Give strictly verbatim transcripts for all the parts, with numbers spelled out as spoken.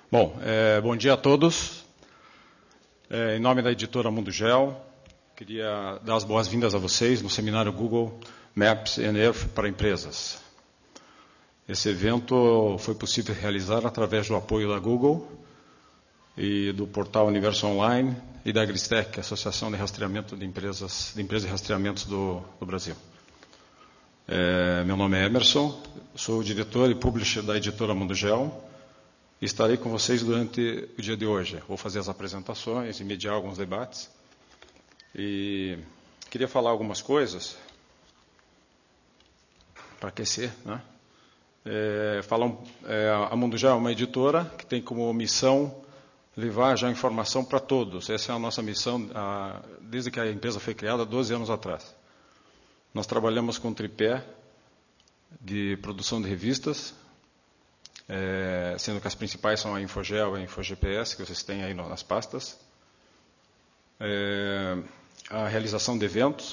Bom, é, bom dia a todos. É, em nome da editora Mundo Gel, queria dar as boas-vindas a vocês no seminário Google Maps and Earth para empresas. Esse evento foi possível realizar através do apoio da Google e do portal Universo Online e da Agristec, Associação de Rastreamento de Empresas, de Empresas de Rastreamentos do, do Brasil. É, meu nome é Emerson, sou o diretor e publisher da editora Mundo Gel. Estarei com vocês durante o dia de hoje. Vou fazer as apresentações e mediar alguns debates. E queria falar algumas coisas para aquecer, né? É, falar, é, a Mundo Gel é uma editora que tem como missão levar já informação para todos. Essa é a nossa missão a, desde que a empresa foi criada, doze anos atrás. Nós trabalhamos com tripé de produção de revistas, É, sendo que as principais são a Infogel e a InfoGPS, que vocês têm aí no, nas pastas. É, a realização de eventos.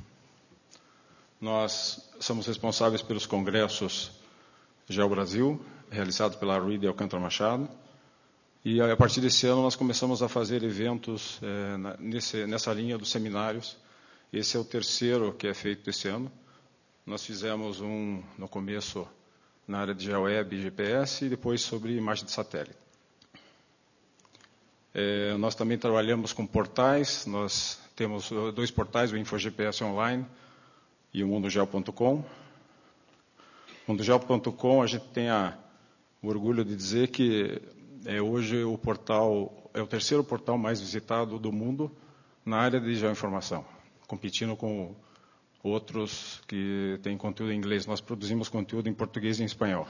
Nós somos responsáveis pelos congressos Gel Brasil, realizados pela Ruida e Alcântara Machado. E a partir desse ano nós começamos a fazer eventos é, na, nesse, nessa linha dos seminários. Esse é o terceiro que é feito esse ano. Nós fizemos um no começo na área de GeoWeb e G P S, e depois sobre imagem de satélite. É, nós também trabalhamos com portais, nós temos dois portais, o InfoGPS Online e o mundogel ponto com. mundogel ponto com, a gente tem a, o orgulho de dizer que é hoje o portal, é o terceiro portal mais visitado do mundo na área de geoinformação, competindo com outros que têm conteúdo em inglês. Nós produzimos conteúdo em português e em espanhol.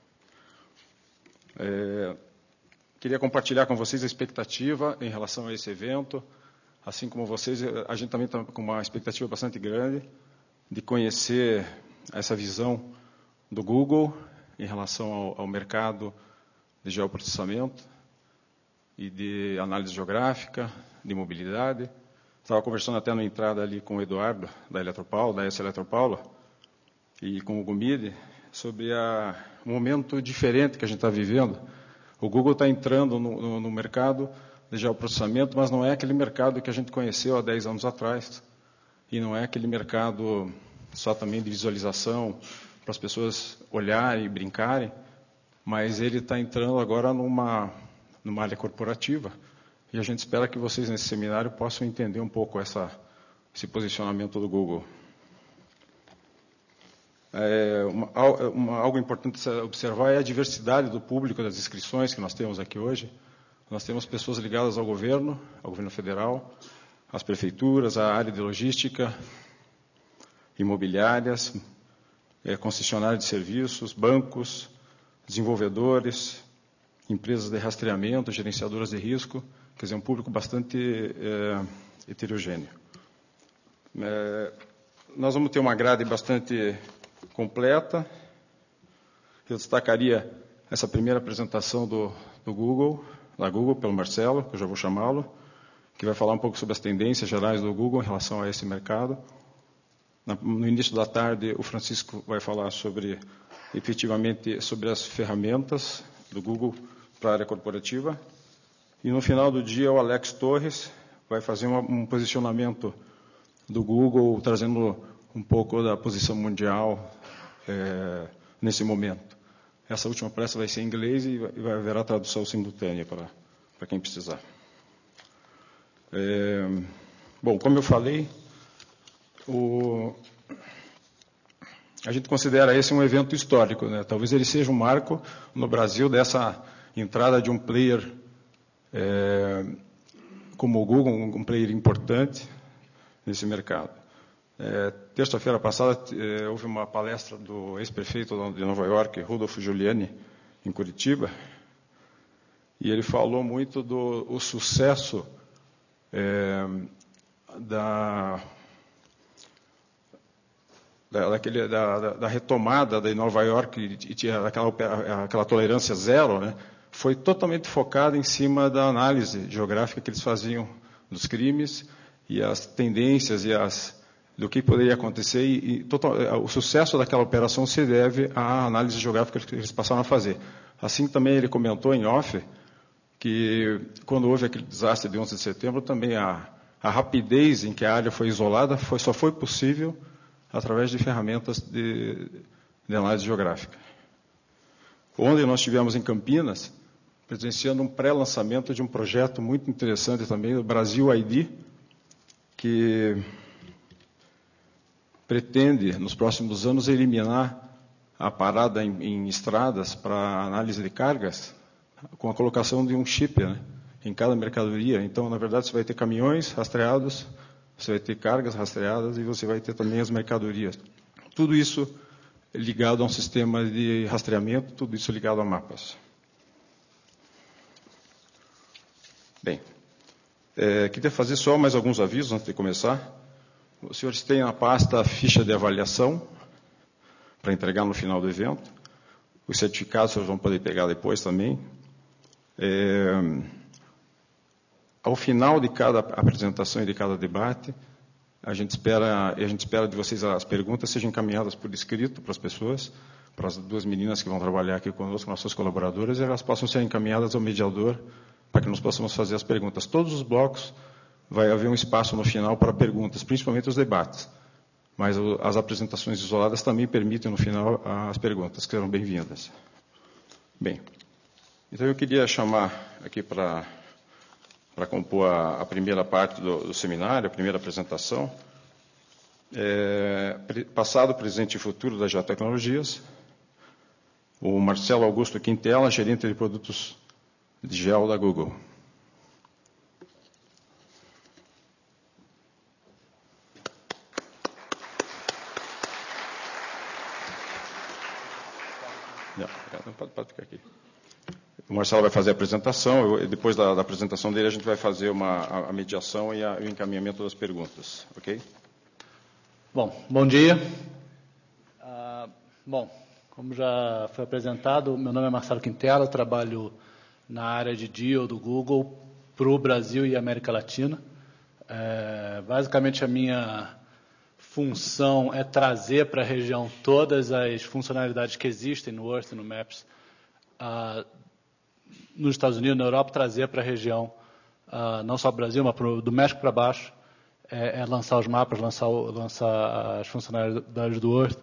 É, queria compartilhar com vocês a expectativa em relação a esse evento. Assim como vocês, a gente também está com uma expectativa bastante grande de conhecer essa visão do Google em relação ao, ao mercado de geoprocessamento e de análise geográfica, de mobilidade. Estava conversando até na entrada ali com o Eduardo, da Eletropaulo, da S Eletropaulo, e com o Gumide, sobre a, um momento diferente que a gente está vivendo. O Google está entrando no, no, no mercado de geoprocessamento, mas não é aquele mercado que a gente conheceu há dez anos atrás, e não é aquele mercado só também de visualização, para as pessoas olharem e brincarem, mas ele está entrando agora numa, numa área corporativa. E a gente espera que vocês, nesse seminário, possam entender um pouco essa, esse posicionamento do Google. É, uma, uma, algo importante a observar é a diversidade do público das inscrições que nós temos aqui hoje. Nós temos pessoas ligadas ao governo, ao governo federal, às prefeituras, à área de logística, imobiliárias, é, concessionárias de serviços, bancos, desenvolvedores, empresas de rastreamento, gerenciadoras de risco. Quer dizer, um público bastante é, heterogêneo. É, nós vamos ter uma grade bastante completa. Eu destacaria essa primeira apresentação do, do Google, da Google, pelo Marcelo, que eu já vou chamá-lo, que vai falar um pouco sobre as tendências gerais do Google em relação a esse mercado. No início da tarde, o Francisco vai falar sobre, efetivamente, sobre as ferramentas do Google para a área corporativa. E no final do dia, o Alex Torres vai fazer uma, um posicionamento do Google, trazendo um pouco da posição mundial é, nesse momento. Essa última palestra vai ser em inglês e vai, vai haver a tradução simultânea para, para quem precisar. É, bom, como eu falei, o, a gente considera esse um evento histórico, né? Talvez ele seja um marco no Brasil dessa entrada de um player É, como o Google, um player importante nesse mercado. É, terça-feira passada, é, houve uma palestra do ex-prefeito de Nova York, Rudolph Giuliani, em Curitiba, e ele falou muito do o sucesso é, da, da, daquele, da, da retomada de Nova York, e tinha aquela, aquela tolerância zero, né? Foi totalmente focado em cima da análise geográfica que eles faziam dos crimes e as tendências e as, do que poderia acontecer. E, e total, o sucesso daquela operação se deve à análise geográfica que eles passaram a fazer. Assim também ele comentou em off que quando houve aquele desastre de onze de setembro, também a, a rapidez em que a área foi isolada foi, só foi possível através de ferramentas de, de análise geográfica. Ontem nós estivemos em Campinas, presenciando um pré-lançamento de um projeto muito interessante também, o Brasil I D, que pretende, nos próximos anos, eliminar a parada em, em estradas para análise de cargas, com a colocação de um chip, né, em cada mercadoria. Então, na verdade, você vai ter caminhões rastreados, você vai ter cargas rastreadas e você vai ter também as mercadorias. Tudo isso ligado a um sistema de rastreamento, tudo isso ligado a mapas. Bem, é, queria fazer só mais alguns avisos antes de começar. Os senhores têm na pasta a ficha de avaliação para entregar no final do evento. Os certificados vocês vão poder pegar depois também. É, ao final de cada apresentação e de cada debate, a gente espera, a gente espera de vocês as perguntas sejam encaminhadas por escrito para as pessoas, para as duas meninas que vão trabalhar aqui conosco, nossas colaboradoras, e elas possam ser encaminhadas ao mediador para que nós possamos fazer as perguntas. Todos os blocos vai haver um espaço no final para perguntas, principalmente os debates. Mas as apresentações isoladas também permitem, no final, as perguntas, que serão bem-vindas. Bem, então eu queria chamar aqui para, para compor a, a primeira parte do, do seminário, a primeira apresentação, é, passado, presente e futuro das geotecnologias, o Marcelo Augusto Quintela, gerente de produtos de gel da Google. Não, pode, pode ficar aqui. O Marcelo vai fazer a apresentação, eu, depois da, da apresentação dele a gente vai fazer uma, a, a mediação e a, o encaminhamento das perguntas, ok? Bom, bom dia. Uh, bom, como já foi apresentado, meu nome é Marcelo Quintela, eu trabalho na área de D I O do Google para o Brasil e América Latina. É, basicamente, a minha função é trazer para a região todas as funcionalidades que existem no Earth e no Maps uh, nos Estados Unidos, na Europa, trazer para a região, uh, não só para o Brasil, mas pro, do México para baixo, é, é lançar os mapas, lançar, lançar as funcionalidades do Earth,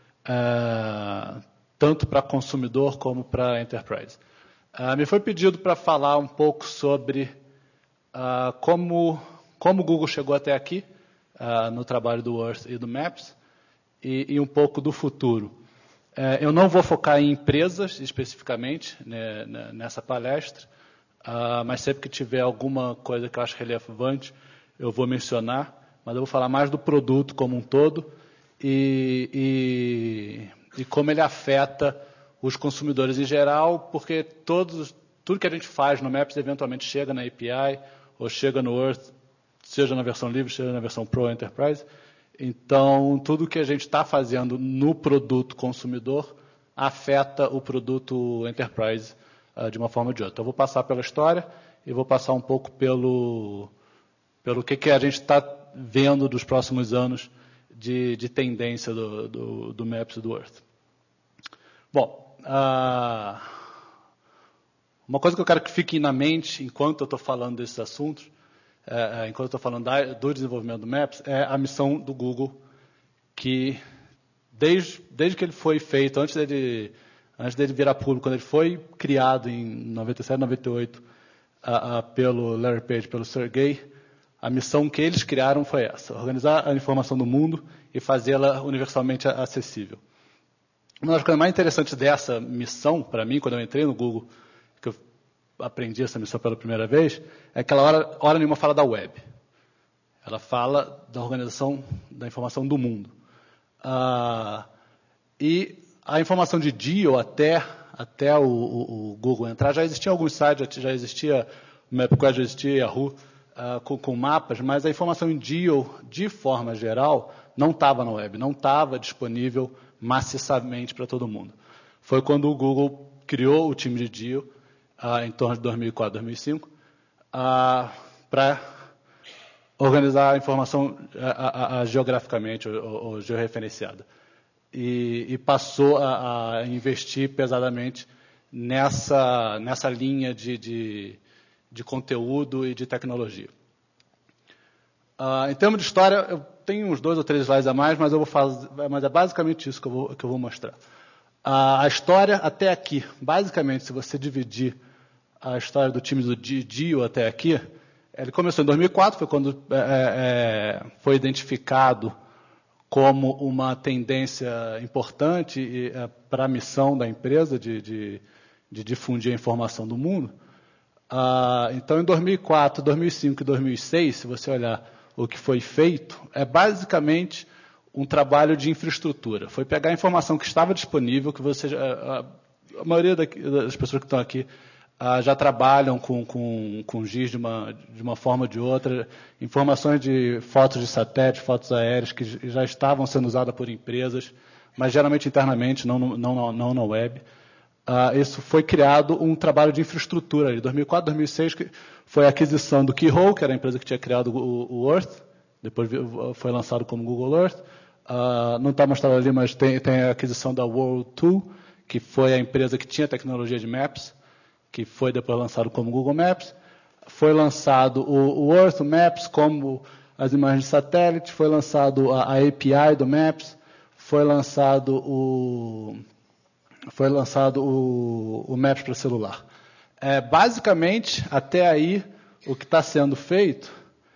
uh, tanto para consumidor como para enterprise. Uh, me foi pedido para falar um pouco sobre uh, como, como o Google chegou até aqui, uh, no trabalho do Earth e do Maps, e, e um pouco do futuro. Uh, eu não vou focar em empresas, especificamente, né, nessa palestra, uh, mas sempre que tiver alguma coisa que eu acho relevante, eu vou mencionar, mas eu vou falar mais do produto como um todo e, e, e como ele afeta os consumidores em geral, porque todos, tudo que a gente faz no Maps eventualmente chega na A P I ou chega no Earth, seja na versão livre, seja na versão Pro Enterprise. Então, tudo que a gente está fazendo no produto consumidor afeta o produto Enterprise uh, de uma forma ou de outra. Então, eu vou passar pela história e vou passar um pouco pelo, pelo que, que a gente está vendo dos próximos anos de, de tendência do, do, do Maps e do Earth. Bom, Uh, uma coisa que eu quero que fique na mente enquanto eu estou falando desses assuntos, uh, enquanto eu estou falando da, do desenvolvimento do Maps, é a missão do Google, que desde, desde que ele foi feito, antes dele, antes dele virar público, quando ele foi criado em noventa e sete, noventa e oito, uh, uh, pelo Larry Page, pelo Sergey, a missão que eles criaram foi essa, organizar a informação do mundo e fazê-la universalmente acessível. Uma das coisas mais interessantes dessa missão, para mim, quando eu entrei no Google, que eu aprendi essa missão pela primeira vez, é que ela, hora, hora nenhuma, fala da web. Ela fala da organização da informação do mundo. Ah, e a informação de D I O até, até o, o, o Google entrar, já existia alguns sites, já existia o MapQuest, já existia Yahoo, ah, com, com mapas, mas a informação em D I O, de forma geral, não estava na web, não estava disponível maciçamente para todo mundo. Foi quando o Google criou o time de D I O, uh, em torno de dois mil e quatro, dois mil e cinco, uh, para organizar a informação uh, uh, uh, geograficamente ou, ou georreferenciada. E, e passou a, a investir pesadamente nessa, nessa linha de, de, de conteúdo e de tecnologia. Uh, em termos de história, eu tenho uns dois ou três slides a mais, mas, eu vou fazer, mas é basicamente isso que eu vou, que eu vou mostrar. Uh, a história até aqui, basicamente, se você dividir a história do time do Dio até aqui, ele começou em dois mil e quatro, foi quando é, é, foi identificado como uma tendência importante é, para a missão da empresa de, de, de difundir a informação do mundo. Ah, então, em dois mil e quatro, dois mil e cinco e dois mil e seis, se você olhar o que foi feito, é basicamente um trabalho de infraestrutura. Foi pegar a informação que estava disponível, que você, a, a maioria das pessoas que estão aqui ah, já trabalham com, com, com G I S de uma, de uma forma ou de outra, informações de fotos de satélite, fotos aéreas, que já estavam sendo usadas por empresas, mas geralmente internamente, não, não, não, não na web. Uh, isso foi criado um trabalho de infraestrutura. Em dois mil e quatro, dois mil e seis, que foi a aquisição do Keyhole, que era a empresa que tinha criado o, o Earth, depois foi lançado como Google Earth. Uh, não está mostrado ali, mas tem, tem a aquisição da World dois, que foi a empresa que tinha tecnologia de Maps, que foi depois lançado como Google Maps. Foi lançado o, o Earth, o Maps, como as imagens de satélite. Foi lançado a, a A P I do Maps. Foi lançado o... Foi lançado o, o Maps para celular. É, basicamente, até aí, o que está sendo feito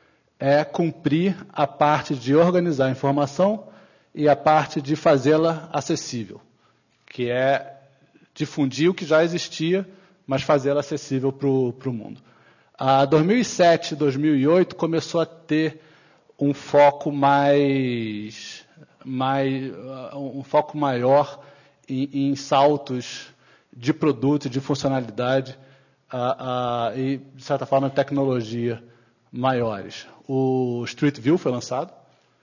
é cumprir a parte de organizar a informação e a parte de fazê-la acessível, que é difundir o que já existia, mas fazê-la acessível para o mundo. A dois mil e sete, dois mil e oito começou a ter um foco mais, mais um foco maior em saltos de produto e de funcionalidade uh, uh, e, de certa forma, tecnologia maiores. O Street View foi lançado.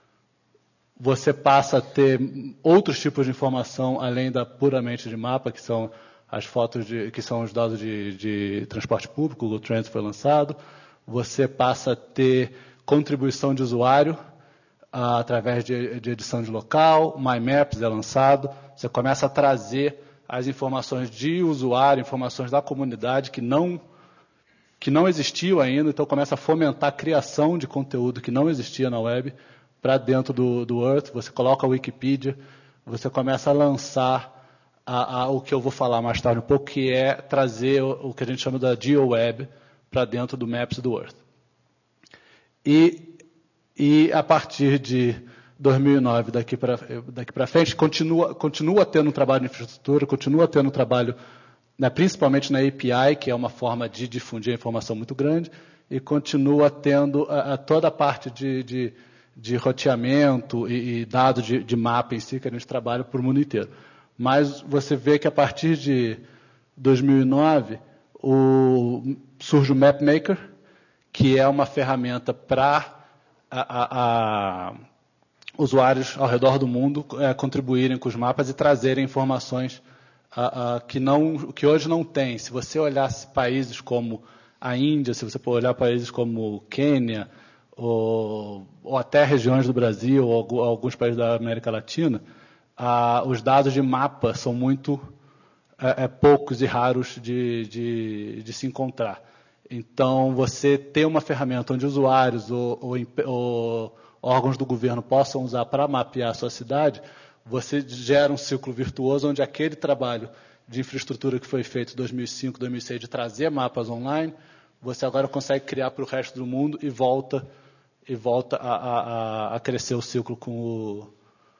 Você passa a ter outros tipos de informação além da puramente de mapa, que são as fotos, de, que são os dados de, de transporte público. O Google Trends foi lançado. Você passa a ter contribuição de usuário Uh, através de, de edição de local, o My Maps é lançado, você começa a trazer as informações de usuário, informações da comunidade que não, que não existiu ainda, então começa a fomentar a criação de conteúdo que não existia na web para dentro do, do Earth, você coloca a Wikipedia, você começa a lançar a, a, o que eu vou falar mais tarde um pouco, que é trazer o, o que a gente chama da GeoWeb para dentro do Maps do Earth. E E, a partir de dois mil e nove, daqui para daqui para frente, continua, continua tendo um trabalho de infraestrutura, continua tendo um trabalho, né, principalmente na A P I, que é uma forma de difundir a informação muito grande, e continua tendo a, a toda a parte de, de, de roteamento e, e dados de, de mapa em si, que a gente trabalha por mundo inteiro. Mas você vê que, a partir de dois mil e nove, o, surge o MapMaker, que é uma ferramenta para A, a, a usuários ao redor do mundo é, contribuírem com os mapas e trazerem informações a, a, que, não, que hoje não tem. Se você olhar países como a Índia, se você for olhar países como Quênia, ou, ou até regiões do Brasil, ou alguns países da América Latina, a, os dados de mapa são muito é, é, poucos e raros de, de, de se encontrar. Então, você ter uma ferramenta onde usuários ou, ou, ou órgãos do governo possam usar para mapear a sua cidade, você gera um ciclo virtuoso onde aquele trabalho de infraestrutura que foi feito em dois mil e cinco, dois mil e seis, de trazer mapas online, você agora consegue criar para o resto do mundo e volta, e volta a, a, a crescer o ciclo com, o,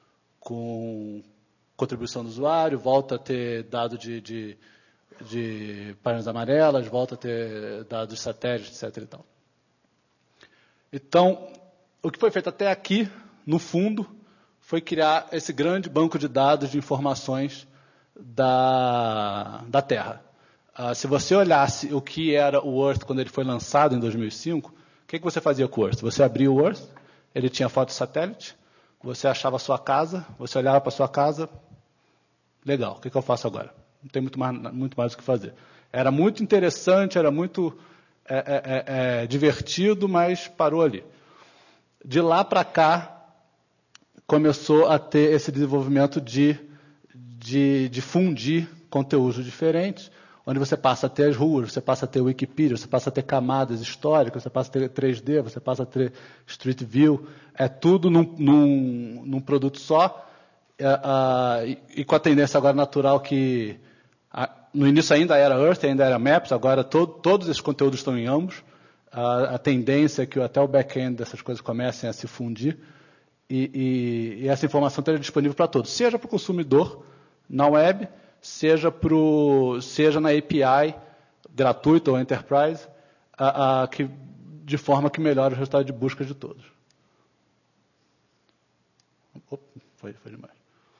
com contribuição do usuário, volta a ter dado de... de de páginas amarelas, volta a ter dados de satélite, etcétera e tal. Então, o que foi feito até aqui, no fundo, foi criar esse grande banco de dados de informações da, da Terra. Uh, se você olhasse o que era o Earth quando ele foi lançado em dois mil e cinco, o que, que você fazia com o Earth? Você abria o Earth, ele tinha foto de satélite, você achava a sua casa, você olhava para a sua casa, legal, o que, que eu faço agora? Não tem muito mais, muito mais o que fazer. Era muito interessante, era muito é, é, é, divertido, mas parou ali. De lá para cá, começou a ter esse desenvolvimento de, de, de fundir conteúdos diferentes, onde você passa a ter as ruas, você passa a ter Wikipedia, você passa a ter camadas históricas, você passa a ter três D, você passa a ter Street View, é tudo num, num, num produto só, é, a, e, e com a tendência agora natural que, a, no início ainda era Earth, ainda era Maps, agora todo, todos esses conteúdos estão em ambos, a, a tendência é que até o back-end dessas coisas comecem a se fundir, e, e, e essa informação esteja disponível para todos, seja para o consumidor na web, seja, pro, seja na A P I, gratuita ou enterprise, a, a, que, de forma que melhore o resultado de busca de todos. Opa, foi, foi demais.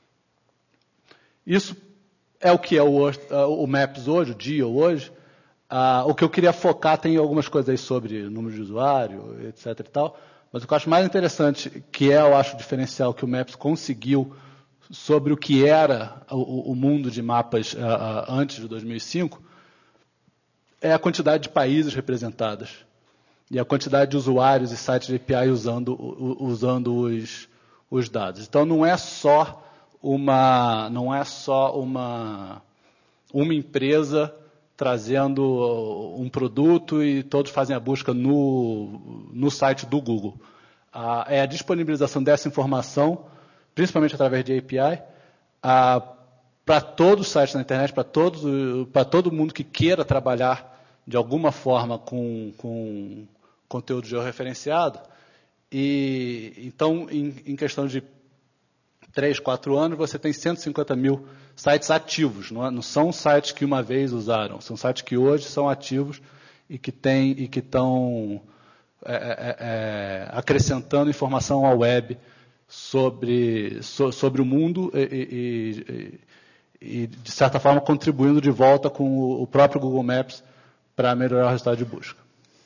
Isso é o que é o, o Maps hoje, o Geo hoje. Ah, o que eu queria focar, tem algumas coisas aí sobre número de usuário, etc e tal, mas o que eu acho mais interessante, que é, eu acho, o diferencial que o Maps conseguiu sobre o que era o, o mundo de mapas uh, uh, antes de dois mil e cinco, é a quantidade de países representadas e a quantidade de usuários e sites de A P I usando, u, usando os, os dados. Então, não é só uma, não é só uma, uma empresa trazendo um produto e todos fazem a busca no, no site do Google. Uh, é a disponibilização dessa informação, principalmente através de A P I, ah, para todos os sites na internet, para para todo mundo que queira trabalhar de alguma forma com, com conteúdo georreferenciado. E, então, em, em questão de três, quatro anos, você tem cento e cinquenta mil sites ativos. Não, é, não são sites que uma vez usaram, são sites que hoje são ativos e que têm, e que estão é, é, é, acrescentando informação à web sobre, so, sobre o mundo e, e, e, e, de certa forma, contribuindo de volta com o, o próprio Google Maps para melhorar o resultado de busca.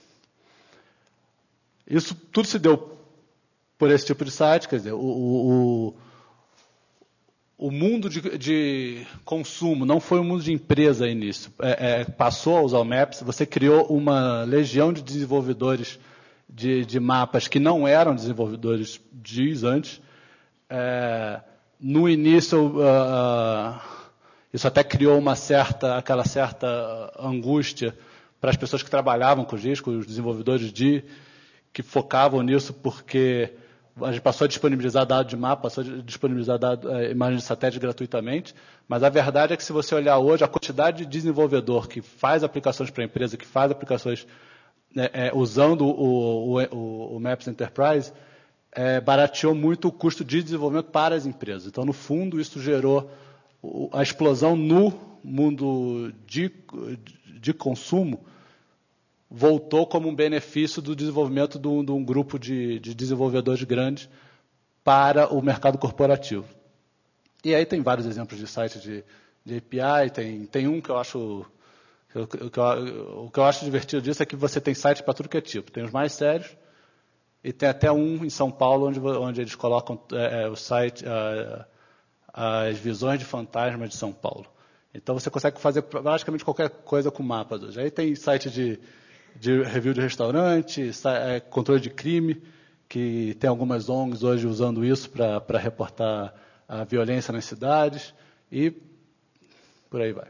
Isso tudo se deu por esse tipo de site, quer dizer, o, o, o mundo de, de consumo não foi um mundo de empresa no início. É, é, passou a usar o Maps, você criou uma legião de desenvolvedores De, de mapas que não eram desenvolvedores diz antes. É, no início, uh, isso até criou uma certa, aquela certa angústia para as pessoas que trabalhavam com o GIS, com os desenvolvedores de, que focavam nisso, porque a gente passou a disponibilizar dados de mapa, passou a disponibilizar dados, uh, imagens de satélite gratuitamente, mas a verdade é que, se você olhar hoje, a quantidade de desenvolvedor que faz aplicações para a empresa, que faz aplicações É, é, usando o, o, o Maps Enterprise, é, barateou muito o custo de desenvolvimento para as empresas. Então, no fundo, isso gerou a explosão no mundo de, de consumo, voltou como um benefício do desenvolvimento de um, de um grupo de, de desenvolvedores grandes para o mercado corporativo. E aí tem vários exemplos de sites de, de A P I, tem, tem um que eu acho... O que, eu, o que eu acho divertido disso é que você tem sites para tudo que é tipo. Tem os mais sérios e tem até um em São Paulo onde, onde eles colocam é, o site, a, as visões de fantasma de São Paulo. Então você consegue fazer praticamente qualquer coisa com mapas hoje. Aí tem site de, de review de restaurante, é, controle de crime, que tem algumas O N Gs hoje usando isso para reportar a violência nas cidades e por aí vai.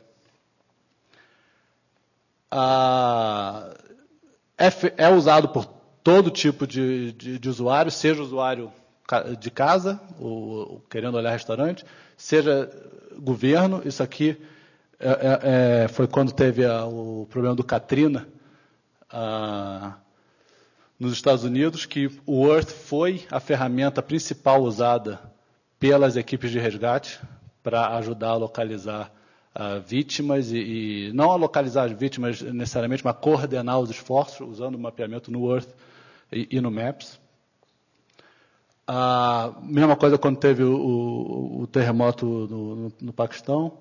Ah, é, é usado por todo tipo de, de, de usuário, seja usuário de casa, ou, ou querendo olhar restaurante, seja governo. Isso aqui é, é, foi quando teve a, o problema do Katrina ah, nos Estados Unidos, que o Earth foi a ferramenta principal usada pelas equipes de resgate para ajudar a localizar Uh, vítimas e, e não a localizar as vítimas necessariamente, mas coordenar os esforços usando o mapeamento no Earth e, e no Maps. A uh, mesma coisa quando teve o, o, o terremoto no, no, no Paquistão.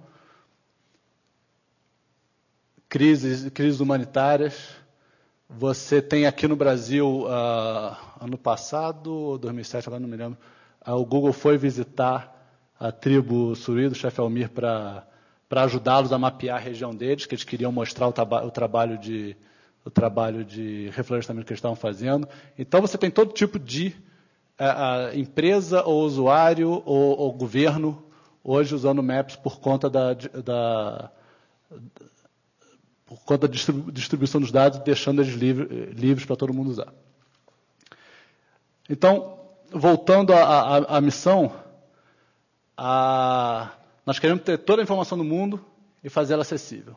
Crises, crises humanitárias. Você tem aqui no Brasil, uh, ano passado, dois mil e sete, agora não me lembro, uh, o Google foi visitar a tribo Suri do chefe Almir para para ajudá-los a mapear a região deles, que eles queriam mostrar o, traba o, trabalho, de, o trabalho de reflorestamento que eles estavam fazendo. Então, você tem todo tipo de a, a empresa, ou usuário, ou, ou governo, hoje usando Maps por conta da, da, por conta da distribuição dos dados, deixando eles livre, livres para todo mundo usar. Então, voltando à, à, à missão, a, nós queremos ter toda a informação do mundo e fazê-la acessível.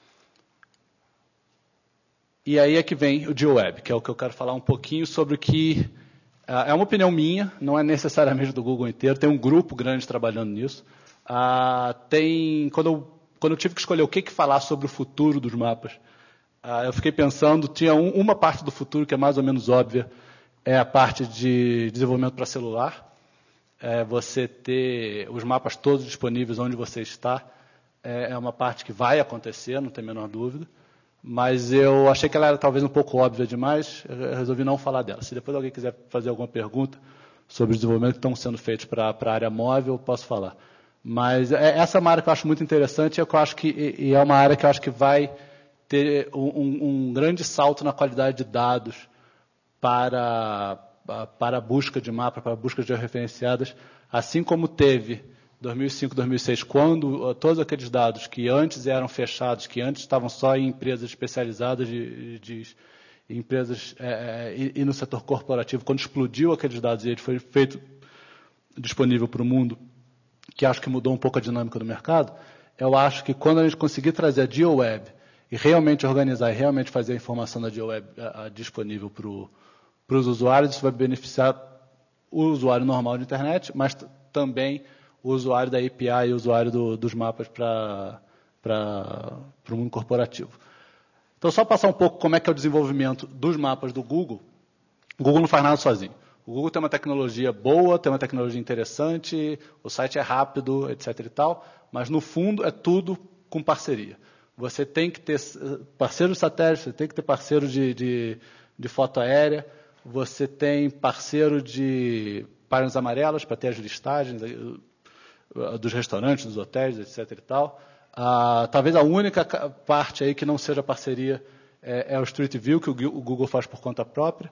E aí é que vem o GeoWeb, que é o que eu quero falar um pouquinho sobre o que... Uh, é uma opinião minha, não é necessariamente do Google inteiro, tem um grupo grande trabalhando nisso. Uh, tem, quando, eu, quando eu tive que escolher o que, que falar sobre o futuro dos mapas, uh, eu fiquei pensando, tinha um, uma parte do futuro que é mais ou menos óbvia, é a parte de desenvolvimento para celular. É você ter os mapas todos disponíveis onde você está, é, é uma parte que vai acontecer, não tem a menor dúvida. Mas eu achei que ela era talvez um pouco óbvia demais, eu resolvi não falar dela. Se depois alguém quiser fazer alguma pergunta sobre os desenvolvimentos que estão sendo feitos para a área móvel, eu posso falar. Mas essa é uma área que eu acho muito interessante, é que eu acho que, e é uma área que eu acho que vai ter um, um grande salto na qualidade de dados para, para a busca de mapa, para a busca de georreferenciadas, assim como teve dois mil e cinco, dois mil e seis, quando uh, todos aqueles dados que antes eram fechados, que antes estavam só em empresas especializadas, de, de, de empresas é, e, e no setor corporativo, quando explodiu aqueles dados e ele foi feito disponível para o mundo, que acho que mudou um pouco a dinâmica do mercado, eu acho que quando a gente conseguir trazer a GeoWeb e realmente organizar e realmente fazer a informação da GeoWeb a, a, disponível para os usuários, isso vai beneficiar o usuário normal de internet, mas também o usuário da A P I e o usuário do, dos mapas para o mundo corporativo. Então, só passar um pouco como é que é o desenvolvimento dos mapas do Google. O Google não faz nada sozinho. O Google tem uma tecnologia boa, tem uma tecnologia interessante, o site é rápido, etc e tal, mas, no fundo, é tudo com parceria. Você tem que ter parceiro de satélite, você tem que ter parceiro de, de, de foto aérea, você tem parceiro de páginas amarelas para ter as listagens dos restaurantes, dos hotéis, etc e tal. Ah, talvez a única parte aí que não seja parceria é, é o Street View, que o Google faz por conta própria,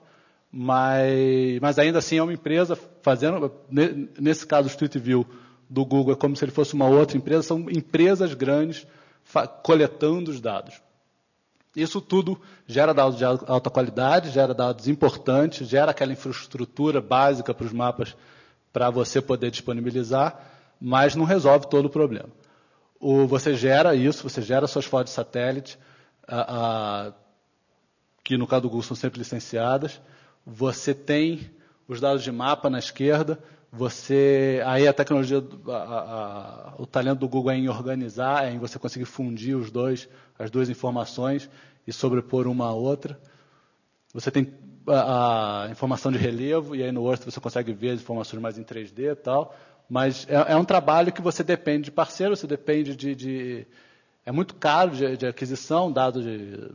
mas, mas ainda assim é uma empresa fazendo, nesse caso o Street View do Google é como se ele fosse uma outra empresa, são empresas grandes coletando os dados. Isso tudo gera dados de alta qualidade, gera dados importantes, gera aquela infraestrutura básica para os mapas para você poder disponibilizar, mas não resolve todo o problema. O, você gera isso, você gera suas fotos de satélite, a, a, que no caso do Google são sempre licenciadas, você tem os dados de mapa na esquerda, você, aí a tecnologia, a, a, o talento do Google é em organizar, é em você conseguir fundir os dois, as duas informações e sobrepor uma à outra. Você tem a, a informação de relevo, e aí no Earth você consegue ver as informações mais em três D e tal. Mas é, é um trabalho que você depende de parceiro, você depende de... de é muito caro de, de aquisição, dados de,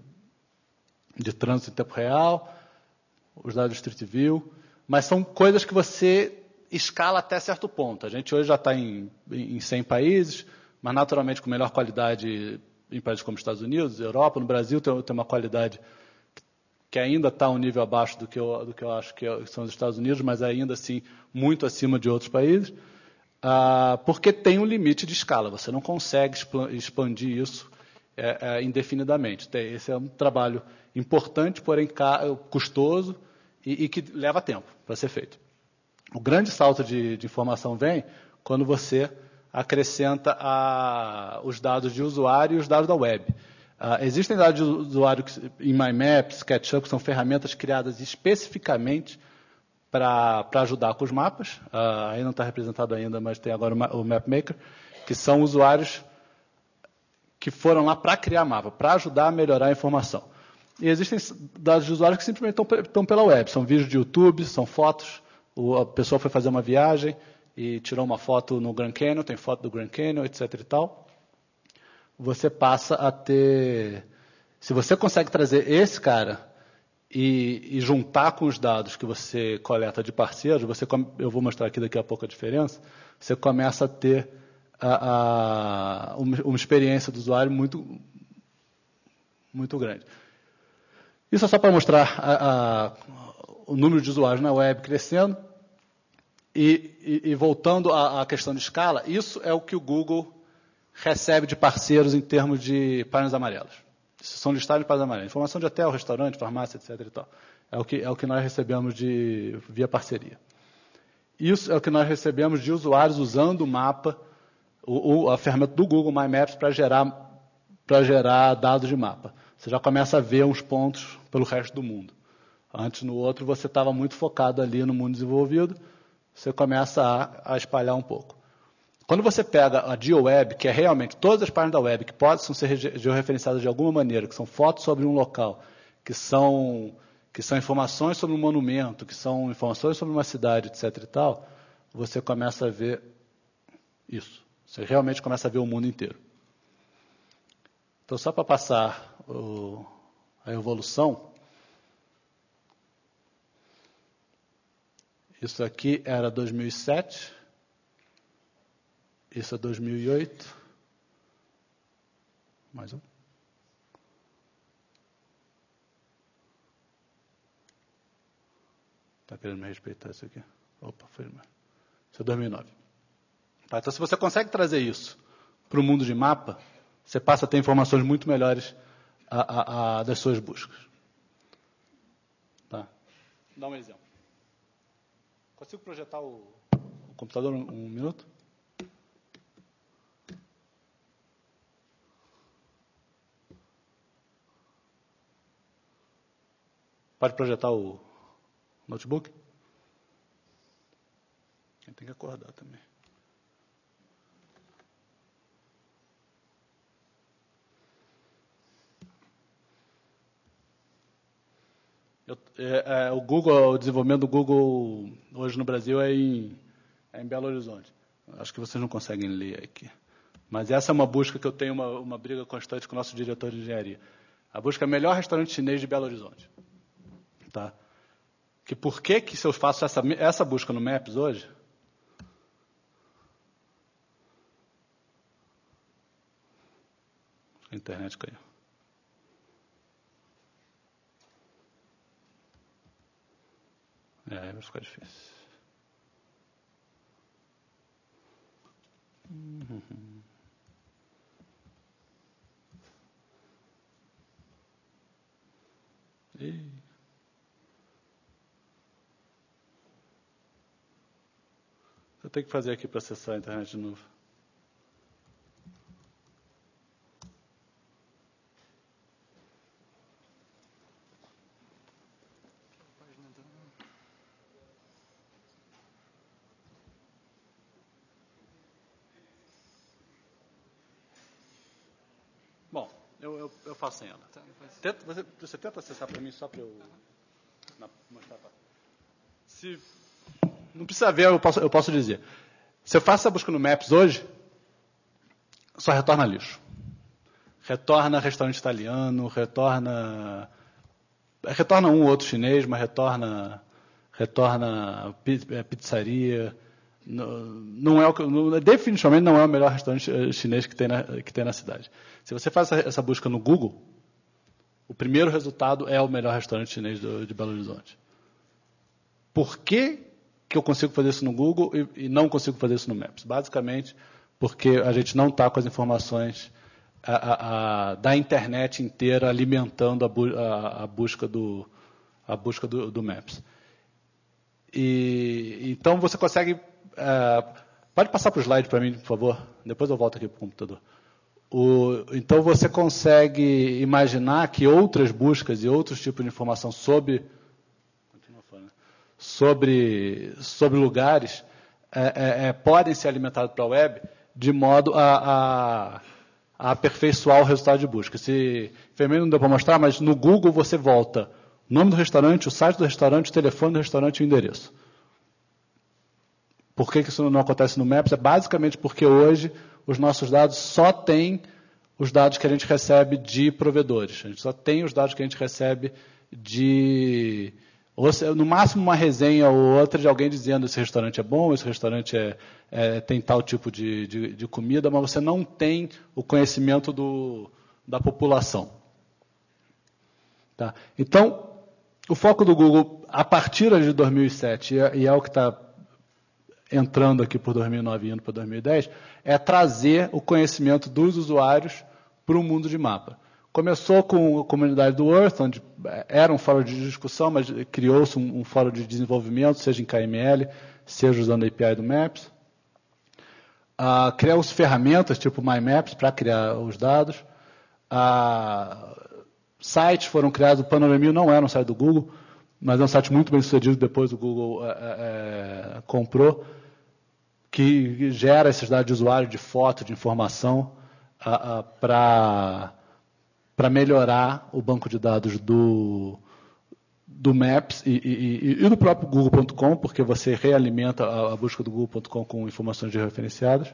de trânsito em tempo real, os dados de Street View, mas são coisas que você escala até certo ponto. A gente hoje já está em, em cem países, mas naturalmente com melhor qualidade em países como Estados Unidos, Europa, no Brasil tem, tem uma qualidade que ainda está um nível abaixo do que eu, do que eu acho que são os Estados Unidos, mas ainda assim muito acima de outros países. Ah, porque tem um limite de escala, você não consegue expandir isso é, é, indefinidamente. Tem, esse é um trabalho importante, porém custoso e, e que leva tempo para ser feito. O grande salto de, de informação vem quando você acrescenta a, os dados de usuário e os dados da web. Ah, existem dados de usuário que, em MyMaps, SketchUp, que são ferramentas criadas especificamente para ajudar com os mapas, uh, aí não está representado ainda, mas tem agora o MapMaker, que são usuários que foram lá para criar mapa, para ajudar a melhorar a informação. E existem dados de usuários que simplesmente estão, estão pela web, são vídeos de YouTube, são fotos, o, a pessoa foi fazer uma viagem e tirou uma foto no Grand Canyon, tem foto do Grand Canyon, etc e tal. Você passa a ter... Se você consegue trazer esse cara E, e juntar com os dados que você coleta de parceiros, você, eu vou mostrar aqui daqui a pouco a diferença, você começa a ter a, a, uma, uma experiência do usuário muito, muito grande. Isso é só para mostrar a, a, o número de usuários na web crescendo. E, e, e voltando à, à questão de escala, isso é o que o Google recebe de parceiros em termos de páginas amarelas. são listados de página amarela. Informação de hotel, restaurante, farmácia, etc. E tal. É o que, é o que nós recebemos de, via parceria. Isso é o que nós recebemos de usuários usando o mapa, o, o, a ferramenta do Google My Maps para gerar, para gerar dados de mapa. Você já começa a ver uns pontos pelo resto do mundo. Antes, no outro, você estava muito focado ali no mundo desenvolvido, você começa a, a espalhar um pouco. Quando você pega a GeoWeb, que é realmente todas as páginas da web que possam ser georreferenciadas de alguma maneira, que são fotos sobre um local, que são, que são informações sobre um monumento, que são informações sobre uma cidade, etc. e tal, você começa a ver isso. Você realmente começa a ver o mundo inteiro. Então, só para passar o, a evolução, isso aqui era dois mil e sete, isso é dois mil e oito, mais um. Está querendo me respeitar isso aqui? Opa, foi mais. Isso é dois mil e nove. Tá, então, se você consegue trazer isso para o mundo de mapa, você passa a ter informações muito melhores a, a, a, das suas buscas. Tá? Dá um exemplo. Consigo projetar o, o computador um, um minuto? Pode projetar o notebook? Tem que acordar também. Eu, é, é, o Google, o desenvolvimento do Google hoje no Brasil é em, é em Belo Horizonte. Acho que vocês não conseguem ler aqui. Mas essa é uma busca que eu tenho uma, uma briga constante com o nosso diretor de engenharia. A busca é melhor restaurante chinês de Belo Horizonte. Tá? Que por que, que se eu faço essa, essa busca no Maps hoje, a internet caiu. É, aí vai ficar difícil. Uhum. E... eu tenho que fazer aqui para acessar a internet de novo. Bom, eu, eu, eu faço sem ela. Tenta, você, você tenta acessar para mim só para eu na, mostrar para... Se não precisa ver, eu posso, eu posso dizer. Se eu faço essa busca no Maps hoje, só retorna lixo. Retorna restaurante italiano, retorna... Retorna um ou outro chinês, mas retorna, retorna pizzaria. Não, não é o que, não, definitivamente não é o melhor restaurante chinês que tem na, que tem na cidade. Se você faz essa, essa busca no Google, o primeiro resultado é o melhor restaurante chinês do, de Belo Horizonte. Por que, que eu consigo fazer isso no Google e, e não consigo fazer isso no Maps? Basicamente, porque a gente não está com as informações a, a, a, da internet inteira alimentando a, bu, a, a busca do, a busca do, do Maps. E, então, você consegue... Uh, pode passar para o slide para mim, por favor? Depois eu volto aqui para o computador. O, então, você consegue imaginar que outras buscas e outros tipos de informação sobre... sobre, sobre lugares é, é, é, podem ser alimentados para a web de modo a, a, a aperfeiçoar o resultado de busca. Se vermelho não deu para mostrar, mas no Google você volta o nome do restaurante, o site do restaurante, o telefone do restaurante e o endereço. Por que, que isso não acontece no Maps? É basicamente porque hoje os nossos dados só têm os dados que a gente recebe de provedores. A gente só tem os dados que a gente recebe de... Ou, no máximo, uma resenha ou outra de alguém dizendo esse restaurante é bom, esse restaurante é, é, tem tal tipo de, de, de comida, mas você não tem o conhecimento do, da população. Tá? Então, o foco do Google, a partir de dois mil e sete, e é, e é o que está entrando aqui por dois mil e nove e indo para dois mil e dez, é trazer o conhecimento dos usuários para o mundo de mapa. Começou com a comunidade do Earth, onde era um fórum de discussão, mas criou-se um, um fórum de desenvolvimento, seja em K M L, seja usando a A P I do Maps. Uh, Criou-se ferramentas tipo MyMaps para criar os dados. Uh, sites foram criados, o Panoramio não era um site do Google, mas é um site muito bem sucedido, depois o Google é, é, comprou, que gera esses dados de usuário, de foto, de informação, uh, uh, para para melhorar o banco de dados do, do Maps e, e, e do próprio Google ponto com, porque você realimenta a, a busca do Google ponto com com informações georreferenciadas.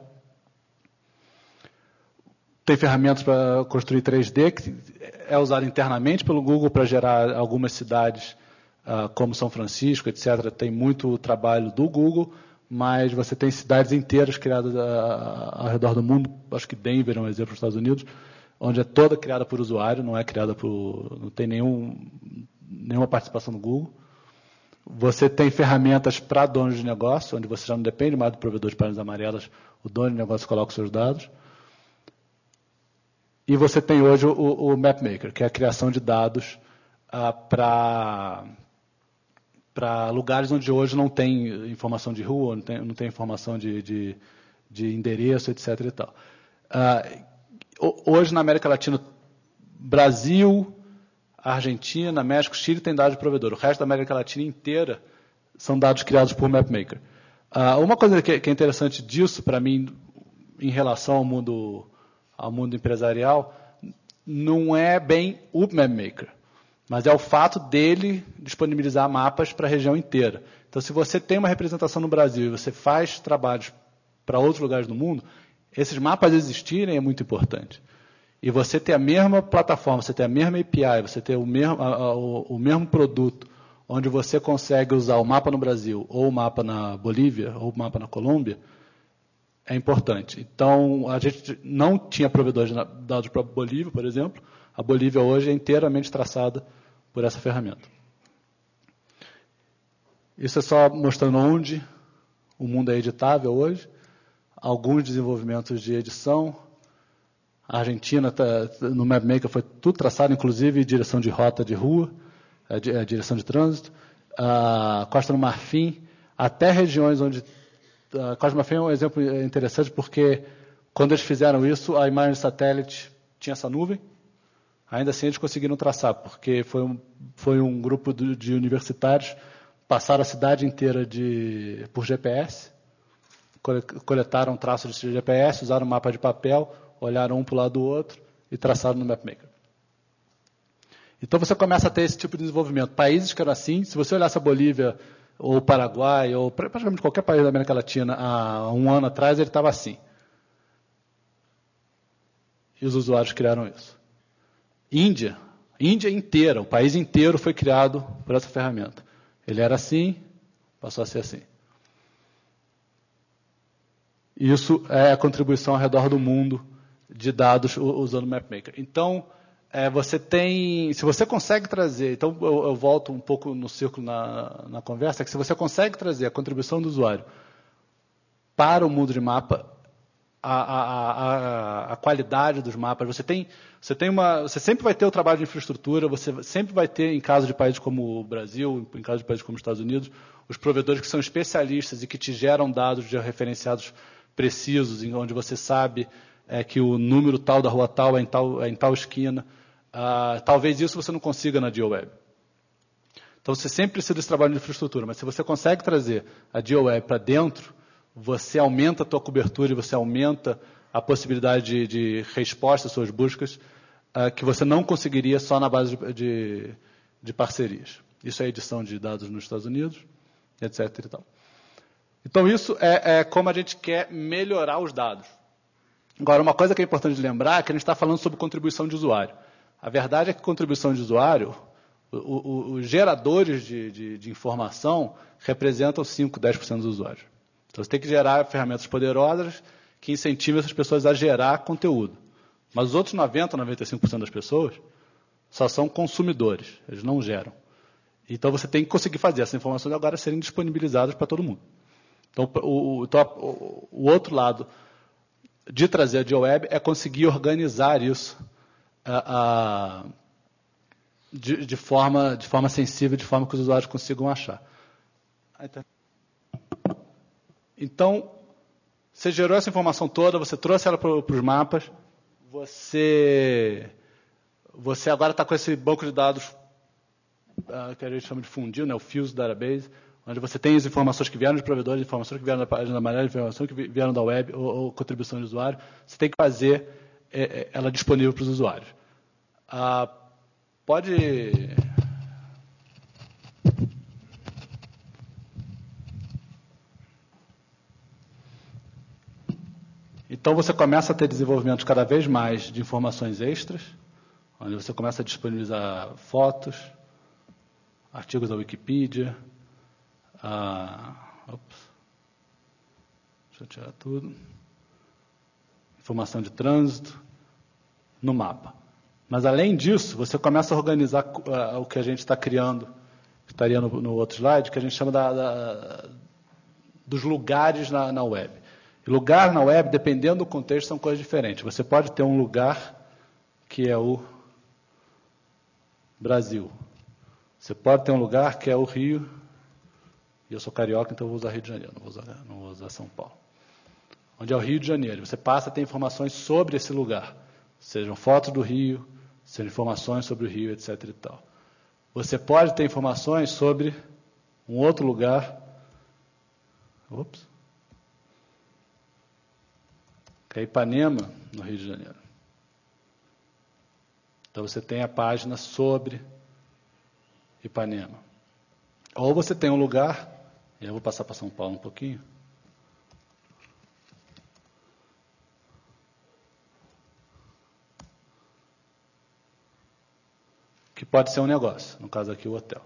Tem ferramentas para construir três D, que é usado internamente pelo Google para gerar algumas cidades, uh, como São Francisco, etcétera. Tem muito trabalho do Google, mas você tem cidades inteiras criadas uh, ao redor do mundo. Acho que Denver é um exemplo dos Estados Unidos, onde é toda criada por usuário, não é criada por... não tem nenhum, nenhuma participação do Google. Você tem ferramentas para donos de negócio, onde você já não depende mais do provedor de páginas amarelas, o dono de negócio coloca os seus dados. E você tem hoje o, o MapMaker, que é a criação de dados ah, para para lugares onde hoje não tem informação de rua, não tem, não tem informação de, de, de endereço, etcétera. E tal. Ah, hoje, na América Latina, Brasil, Argentina, México, Chile tem dados de provedor. O resto da América Latina inteira são dados criados por MapMaker. Ah, uma coisa que, que é interessante disso, para mim, em relação ao mundo, ao mundo empresarial, não é bem o MapMaker, mas é o fato dele disponibilizar mapas para a região inteira. Então, se você tem uma representação no Brasil e você faz trabalhos para outros lugares do mundo, esses mapas existirem é muito importante. E você ter a mesma plataforma, você ter a mesma A P I, você ter o mesmo, a, a, o, o mesmo produto, onde você consegue usar o mapa no Brasil, ou o mapa na Bolívia, ou o mapa na Colômbia, é importante. Então, a gente não tinha provedores de dados para a Bolívia, por exemplo. A Bolívia hoje é inteiramente traçada por essa ferramenta. Isso é só mostrando onde o mundo é editável hoje. Alguns desenvolvimentos de edição. A Argentina, tá, no MapMaker, foi tudo traçado, inclusive direção de rota de rua, a direção de trânsito. A Costa do Marfim, até regiões onde... A Costa do Marfim é um exemplo interessante, porque quando eles fizeram isso, a imagem de satélite tinha essa nuvem. Ainda assim, eles conseguiram traçar, porque foi um, foi um grupo de, de universitários, passaram a cidade inteira de, por G P S, coletaram traços de G P S, usaram um mapa de papel, olharam um para o lado do outro e traçaram no MapMaker. Então, você começa a ter esse tipo de desenvolvimento. Países que eram assim, se você olhasse a Bolívia, ou o Paraguai, ou praticamente qualquer país da América Latina, há um ano atrás, ele estava assim. E os usuários criaram isso. Índia, Índia inteira, o país inteiro foi criado por essa ferramenta. Ele era assim, passou a ser assim. Isso é a contribuição ao redor do mundo de dados usando o MapMaker. Então, é, você tem, se você consegue trazer, então eu, eu volto um pouco no círculo na, na conversa, que se você consegue trazer a contribuição do usuário para o mundo de mapa, a, a, a, a qualidade dos mapas, você tem, você tem uma, você sempre vai ter o trabalho de infraestrutura, você sempre vai ter, em caso de países como o Brasil, em caso de países como os Estados Unidos, os provedores que são especialistas e que te geram dados referenciados precisos, em onde você sabe é, que o número tal da rua tal é em tal, é em tal esquina. Ah, talvez isso você não consiga na GeoWeb. Então, você sempre precisa desse trabalho de infraestrutura, mas se você consegue trazer a GeoWeb para dentro, você aumenta a tua cobertura e você aumenta a possibilidade de, de resposta às suas buscas, uh, que você não conseguiria só na base de, de, de parcerias. Isso é edição de dados nos Estados Unidos, etcétera. E tal. Então, isso é, é como a gente quer melhorar os dados. Agora, uma coisa que é importante lembrar é que a gente está falando sobre contribuição de usuário. A verdade é que contribuição de usuário, o, o, os geradores de, de, de informação representam cinco, dez por cento dos usuários. Então, você tem que gerar ferramentas poderosas que incentivem essas pessoas a gerar conteúdo. Mas os outros noventa, noventa e cinco por cento das pessoas só são consumidores, eles não geram. Então, você tem que conseguir fazer essas informações agora serem disponibilizadas para todo mundo. Então, o, o, o outro lado de trazer a GeoWeb é conseguir organizar isso a, a, de, de, forma, de forma sensível, de forma que os usuários consigam achar. Então, você gerou essa informação toda, você trouxe ela para os mapas, você, você agora está com esse banco de dados uh, que a gente chama de fundido, né, o Fuse Database, onde você tem as informações que vieram de provedores, informações que vieram da página amarela, informações que vieram da web ou, ou contribuição de usuário. Você tem que fazer é, ela disponível para os usuários. Ah, pode... Então, você começa a ter desenvolvimento cada vez mais de informações extras, onde você começa a disponibilizar fotos, artigos da Wikipedia, ah, ops, deixa eu tirar tudo, informação de trânsito, no mapa. Mas, além disso, você começa a organizar uh, o que a gente está criando, que estaria no, no outro slide, que a gente chama da, da, dos lugares na, na web. E lugar na web, dependendo do contexto, são coisas diferentes. Você pode ter um lugar que é o Brasil. Você pode ter um lugar que é o Rio. E eu sou carioca, então eu vou usar Rio de Janeiro, não vou usar, não vou usar São Paulo. Onde é o Rio de Janeiro. Você passa a ter informações sobre esse lugar. Sejam fotos do Rio, sejam informações sobre o Rio, etc e tal. Você pode ter informações sobre um outro lugar. Ops. Que é Ipanema, no Rio de Janeiro. Então, você tem a página sobre Ipanema. Ou você tem um lugar, e eu vou passar para São Paulo um pouquinho, que pode ser um negócio, no caso aqui o hotel.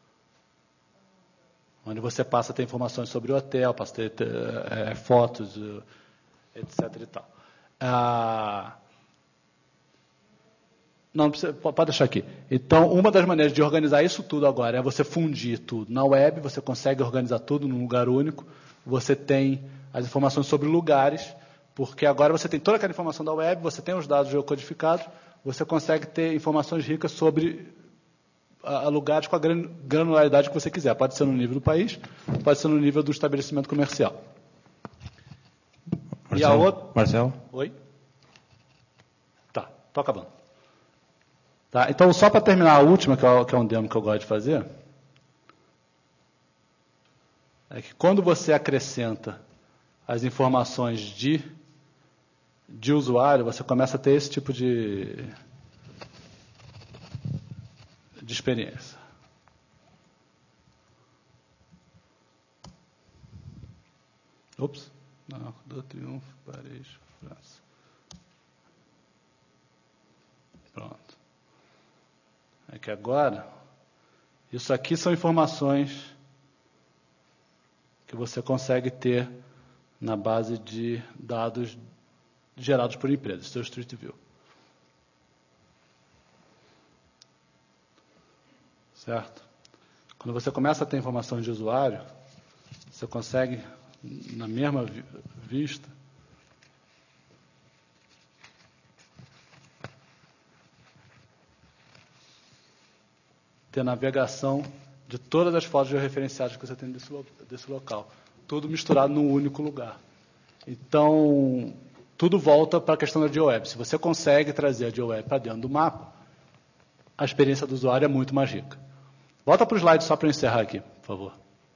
Onde você passa a ter informações sobre o hotel, passa a ter é, fotos, etc e tal. Ah, não, precisa, pode deixar aqui. Então, uma das maneiras de organizar isso tudo agora é você fundir tudo. Na web, você consegue organizar tudo num lugar único. Você tem as informações sobre lugares, porque agora você tem toda aquela informação da web, você tem os dados geocodificados, você consegue ter informações ricas sobre a, a lugares com a granularidade que você quiser. Pode ser no nível do país, pode ser no nível do estabelecimento comercial. Marcelo, e a outra... Marcelo? Oi? Tá, estou acabando. Tá, então, só para terminar a última, que é, que é um demo que eu gosto de fazer, é que quando você acrescenta as informações de, de usuário, você começa a ter esse tipo de, de experiência. Ops. Não, do Triunfo, Paris, França. Pronto. É que agora, isso aqui são informações que você consegue ter na base de dados gerados por empresas, seu Street View. Certo? Quando você começa a ter informação de usuário, você consegue, na mesma vista, ter navegação de todas as fotos georreferenciadas que você tem desse, desse local. Tudo misturado num único lugar. Então, tudo volta para a questão da GeoWeb. Se você consegue trazer a GeoWeb para dentro do mapa, a experiência do usuário é muito mais rica. Volta para o slide só para eu encerrar aqui, por favor.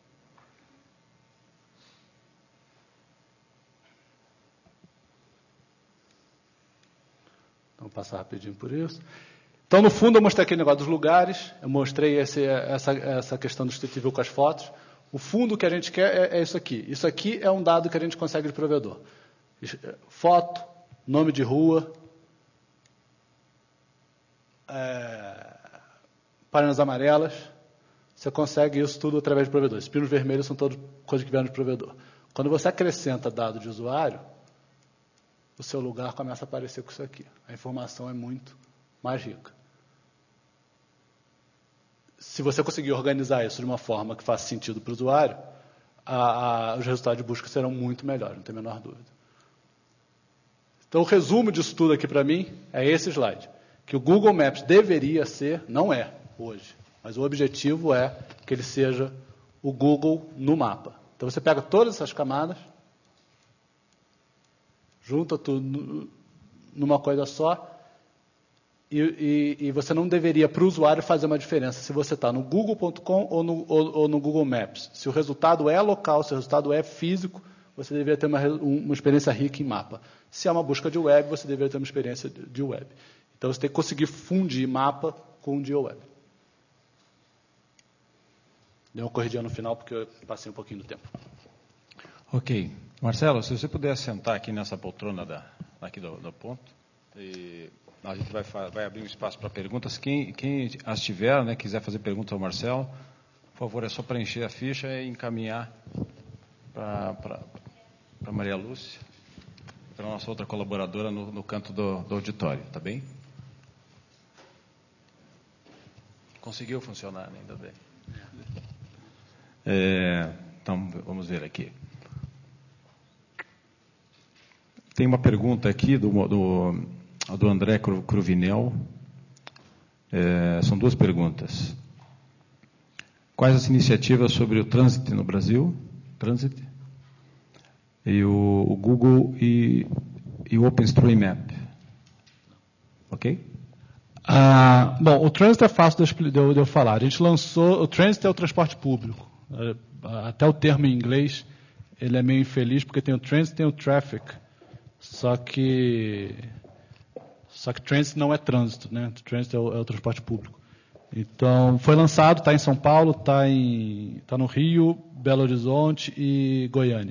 Vamos passar rapidinho por isso. Então, no fundo, eu mostrei aquele negócio dos lugares, eu mostrei esse, essa, essa questão do Street View com as fotos. O fundo que a gente quer é, é isso aqui. Isso aqui é um dado que a gente consegue de provedor. Foto, nome de rua, é, páginas amarelas. Você consegue isso tudo através de provedor. Esses pinos vermelhos são todas coisas que vieram de provedor. Quando você acrescenta dado de usuário, o seu lugar começa a aparecer com isso aqui. A informação é muito mais rica. Se você conseguir organizar isso de uma forma que faça sentido para o usuário, a, a, os resultados de busca serão muito melhores, não tem a menor dúvida. Então, o resumo disso tudo aqui para mim é esse slide. que o Google Maps deveria ser, não é hoje, mas o objetivo é que ele seja o Google no mapa. Então você pega todas essas camadas, junta tudo numa coisa só, e, e, e você não deveria, para o usuário, fazer uma diferença se você está no google ponto com ou no, ou, ou no Google Maps. Se o resultado é local, se o resultado é físico, você deveria ter uma, uma experiência rica em mapa. Se é uma busca de web, você deveria ter uma experiência de web. Então, você tem que conseguir fundir mapa com GeoWeb. Deu uma corridinha no final, porque eu passei um pouquinho do tempo. Ok. Marcelo, se você puder sentar aqui nessa poltrona da, aqui do, do ponto, e a gente vai, vai abrir um espaço para perguntas. Quem, quem as tiver, né, quiser fazer perguntas ao Marcelo, por favor, é só preencher a ficha e encaminhar para a Maria Lúcia, para a nossa outra colaboradora no, no canto do, do auditório, tá bem? Conseguiu funcionar, né? Ainda bem. É, então, vamos ver aqui. Tem uma pergunta aqui do, do, do André Cruvinel. É, são duas perguntas. Quais as iniciativas sobre o trânsito no Brasil? Trânsito. E o, o Google e, e o OpenStreetMap. Ok? Ah, bom, o trânsito é fácil de eu, de eu falar. A gente lançou... O trânsito é o transporte público. Até o termo em inglês, ele é meio infeliz, porque tem o trânsito e tem o traffic. Só que... Só que trânsito não é trânsito, né? O trânsito é o, é o transporte público. Então, foi lançado, está em São Paulo, está em, tá no Rio, Belo Horizonte e Goiânia.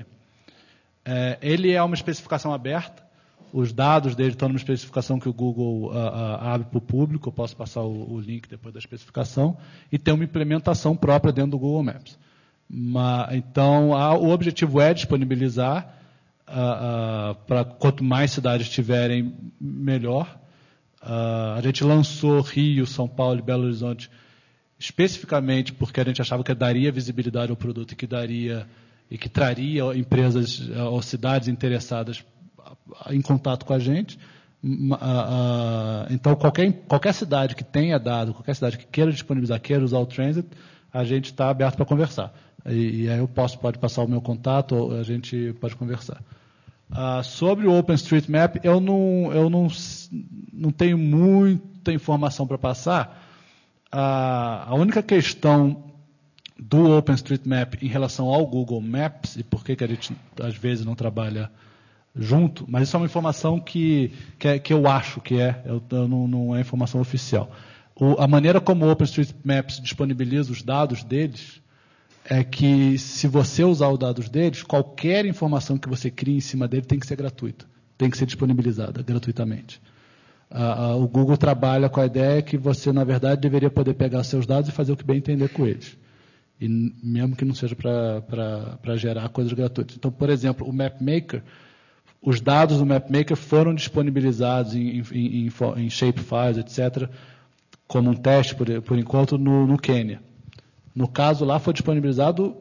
É, ele é uma especificação aberta. Os dados dele estão numa especificação que o Google uh, uh, abre para o público. Eu posso passar o, o link depois da especificação. E tem uma implementação própria dentro do Google Maps. Mas, então, a, o objetivo é disponibilizar. Uh, uh, para quanto mais cidades tiverem, melhor. Uh, a gente lançou Rio, São Paulo e Belo Horizonte especificamente porque a gente achava que daria visibilidade ao produto e que daria e que traria empresas uh, ou cidades interessadas em contato com a gente. Uh, uh, então, qualquer, qualquer cidade que tenha dado, qualquer cidade que queira disponibilizar, queira usar o Transit, a gente está aberto para conversar. E, e aí eu posso, pode passar o meu contato, ou a gente pode conversar. Uh, sobre o OpenStreetMap, eu não, eu não, não tenho muita informação para passar. Uh, a única questão do OpenStreetMap em relação ao Google Maps, e por que, que a gente às vezes não trabalha junto, mas isso é uma informação que, que, é, que eu acho que é, eu, eu não, não é informação oficial. O, a maneira como o OpenStreetMap disponibiliza os dados deles é que, se você usar os dados deles, qualquer informação que você crie em cima dele tem que ser gratuita, tem que ser disponibilizada gratuitamente. Uh, uh, o Google trabalha com a ideia que você, na verdade, deveria poder pegar seus dados e fazer o que bem entender com eles. E mesmo que não seja para gerar coisas gratuitas. Então, por exemplo, o MapMaker, os dados do MapMaker foram disponibilizados em, em, em, em shapefiles, etcétera, como um teste, por, por enquanto, no, no Quênia. No caso lá, foi disponibilizado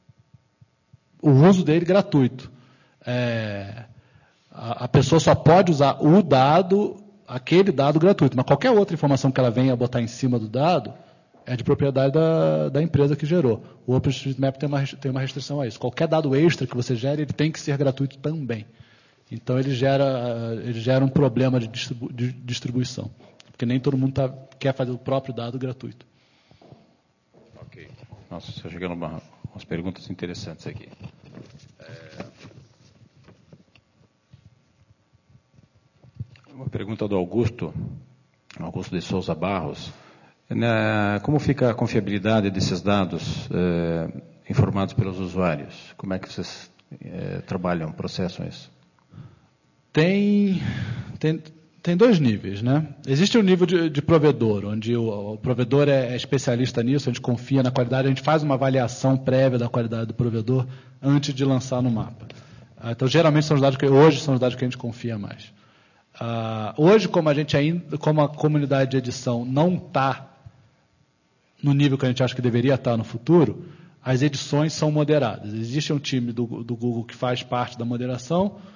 o uso dele gratuito. É, a, a pessoa só pode usar o dado, aquele dado gratuito, mas qualquer outra informação que ela venha botar em cima do dado é de propriedade da, da empresa que gerou. O OpenStreetMap tem uma, tem uma restrição a isso. Qualquer dado extra que você gere, ele tem que ser gratuito também. Então, ele gera, ele gera um problema de, distribu, de distribuição, porque nem todo mundo tá, quer fazer o próprio dado gratuito. Ok. Nossa, estou chegando uma, umas perguntas interessantes aqui. É... Uma pergunta do Augusto, Augusto de Souza Barros. Na, como fica a confiabilidade desses dados é, informados pelos usuários? Como é que vocês é, trabalham, processam isso? Tem, tem, tem dois níveis, né? Existe o nível de, de provedor, onde o, o provedor é, é especialista nisso, a gente confia na qualidade, a gente faz uma avaliação prévia da qualidade do provedor antes de lançar no mapa. Ah, então, geralmente, são os dados que, hoje são os dados que a gente confia mais. Ah, hoje, como a gente ainda, como a comunidade de edição não está no nível que a gente acha que deveria estar no futuro, as edições são moderadas. Existe um time do, do Google que faz parte da moderação.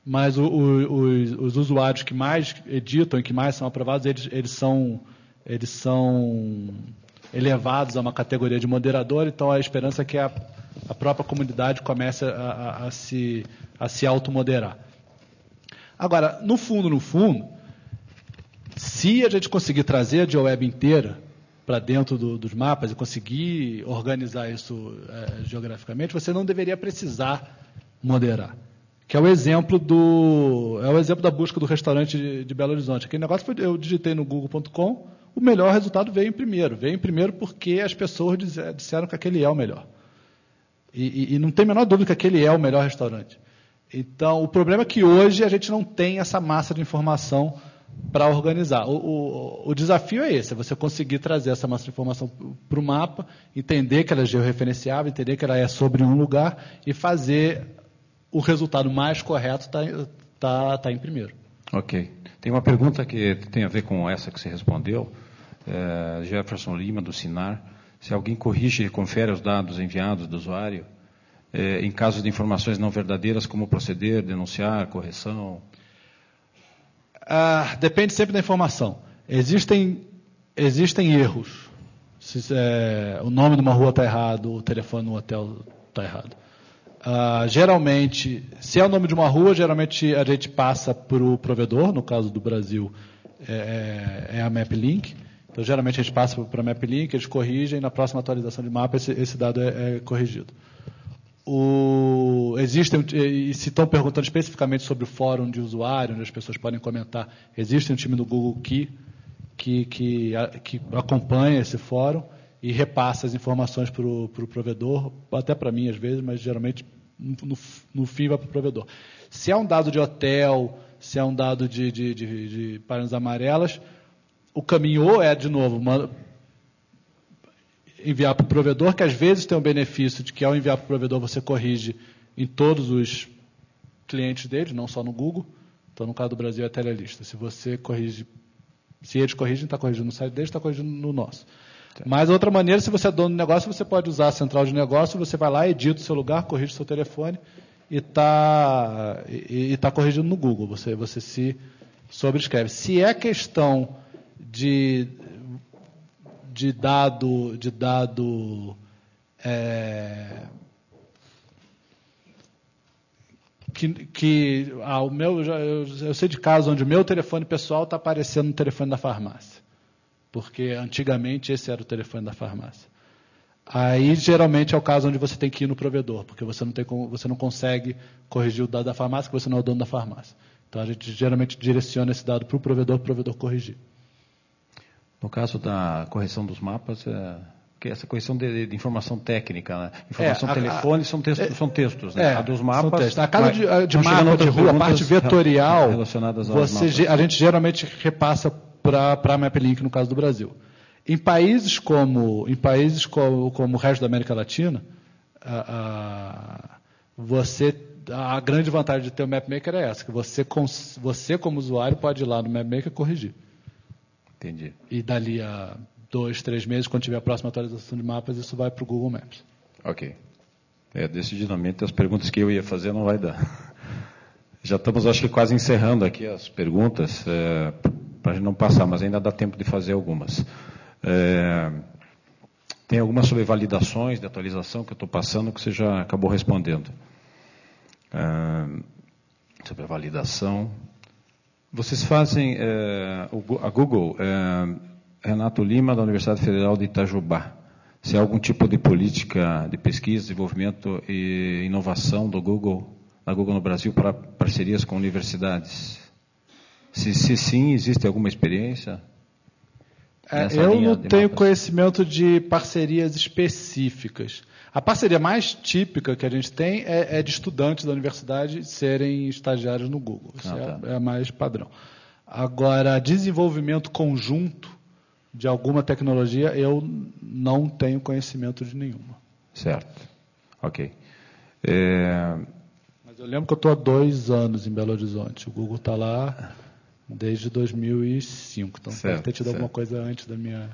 mas o, o, os, os usuários que mais editam e que mais são aprovados, eles, eles, são, eles são elevados a uma categoria de moderador, então a esperança é que a, a própria comunidade comece a, a, a se, a se automoderar. Agora, no fundo, no fundo, se a gente conseguir trazer a GeoWeb inteira para dentro do, dos mapas e conseguir organizar isso é, geograficamente, você não deveria precisar moderar. Que é o exemplo do é o exemplo da busca do restaurante de, de Belo Horizonte. Aquele negócio foi, eu digitei no google ponto com, o melhor resultado veio em primeiro. Veio em primeiro porque as pessoas disseram que aquele é o melhor. E, e, e não tem a menor dúvida que aquele é o melhor restaurante. Então, o problema é que hoje a gente não tem essa massa de informação para organizar. O, o, o desafio é esse, é você conseguir trazer essa massa de informação para o mapa, entender que ela é georreferenciável, entender que ela é sobre um lugar e fazer o resultado mais correto está tá, tá em primeiro. Ok. Tem uma pergunta que tem a ver com essa que você respondeu. É, Jefferson Lima, do Sinar. Se alguém corrige e confere os dados enviados do usuário, é, em caso de informações não verdadeiras, como proceder, denunciar, correção? Ah, depende sempre da informação. Existem, existem erros. Se, é, o nome de uma rua está errado, o telefone no hotel está errado. Ah, geralmente, se é o nome de uma rua, geralmente a gente passa para o provedor, no caso do Brasil, é, é a MapLink. Então, geralmente a gente passa para a MapLink, eles corrigem, e na próxima atualização de mapa esse, esse dado é, é corrigido. O, existem, e se estão perguntando especificamente sobre o fórum de usuário, onde as pessoas podem comentar, existe um time do Google que, que, que, que acompanha esse fórum e repassa as informações para o pro provedor, até para mim às vezes, mas geralmente no, no fim vai para o provedor. Se é um dado de hotel, se é um dado de, de, de, de páginas amarelas, o caminho ou é, de novo, uma, enviar para o provedor, que às vezes tem o benefício de que, ao enviar para o provedor, você corrige em todos os clientes deles, não só no Google. Então, no caso do Brasil, é a Telelista. Se você corrige, se eles corrigem, está corrigindo no site deles, está corrigindo no nosso. Tá. Mas, outra maneira, se você é dono do negócio, você pode usar a central de negócio, você vai lá, edita o seu lugar, corrige o seu telefone e está e, e tá corrigindo no Google. Você, você se sobrescreve. Se é questão de... de dado, de dado é, que, que ah, o meu, eu, eu sei de casos onde o meu telefone pessoal está aparecendo no telefone da farmácia, porque antigamente esse era o telefone da farmácia. Aí geralmente é o caso onde você tem que ir no provedor, porque você não, tem, você não consegue corrigir o dado da farmácia, porque você não é o dono da farmácia. Então a gente geralmente direciona esse dado para o provedor, para o provedor corrigir. No caso da correção dos mapas, é, que essa correção de, de informação técnica, né? Informação é, a, telefone a, são, textos, é, são textos, né? É, a dos mapas. A cada de, de mapa de rua, a parte vetorial, você, a gente geralmente repassa para a MapLink, no caso do Brasil. Em países como, em países como, como o resto da América Latina, a, a, você, a grande vantagem de ter o MapMaker é essa, que você, você como usuário, pode ir lá no MapMaker e corrigir. Entendi. E dali a dois, três meses, quando tiver a próxima atualização de mapas, isso vai para o Google Maps. Ok. É, decididamente, as perguntas que eu ia fazer não vai dar. Já estamos, acho que, quase encerrando aqui as perguntas, é, para a gente não passar, mas ainda dá tempo de fazer algumas. É, tem algumas sobre validações de atualização que eu estou passando, que você já acabou respondendo. É, sobre a validação... Vocês fazem, é, a Google, é, Renato Lima, da Universidade Federal de Itajubá, se há algum tipo de política de pesquisa, desenvolvimento e inovação do Google, da Google no Brasil, para parcerias com universidades? Se, se sim, existe alguma experiência? É, eu não tenho mapas? Conhecimento de parcerias específicas. A parceria mais típica que a gente tem é, é de estudantes da universidade serem estagiários no Google. Isso ah, tá. é, é a mais padrão. Agora, desenvolvimento conjunto de alguma tecnologia, eu não tenho conhecimento de nenhuma. Certo. Ok. É... Mas eu lembro que eu estou há dois anos em Belo Horizonte. O Google está lá desde dois mil e cinco. Então, certo, deve ter tido certo. alguma coisa antes da minha...